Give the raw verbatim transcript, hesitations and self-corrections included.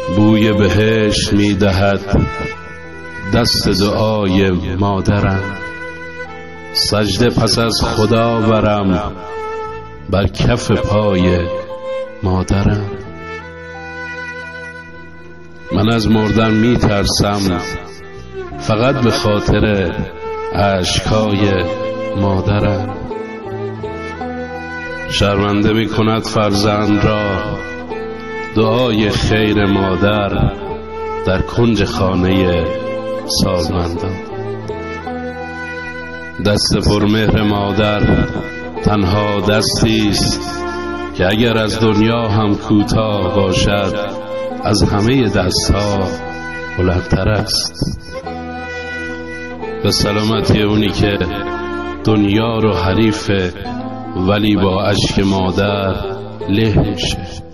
بوی بهشت می دهد دست دعای مادرم. سجده پس از خدا برم بر کف پای مادرم. من از مردن می ترسم فقط به خاطر اشکای مادرم. شرمنده می کند فرزند را دعای خیر مادر در کنج خانه سالمندان. دست پرمهر مادر تنها دستی است که اگر از دنیا هم کوتاه باشد از همه دستها بلندتر است. به سلامتی اونی که دنیا رو حریفه ولی با اشک مادر له میشه.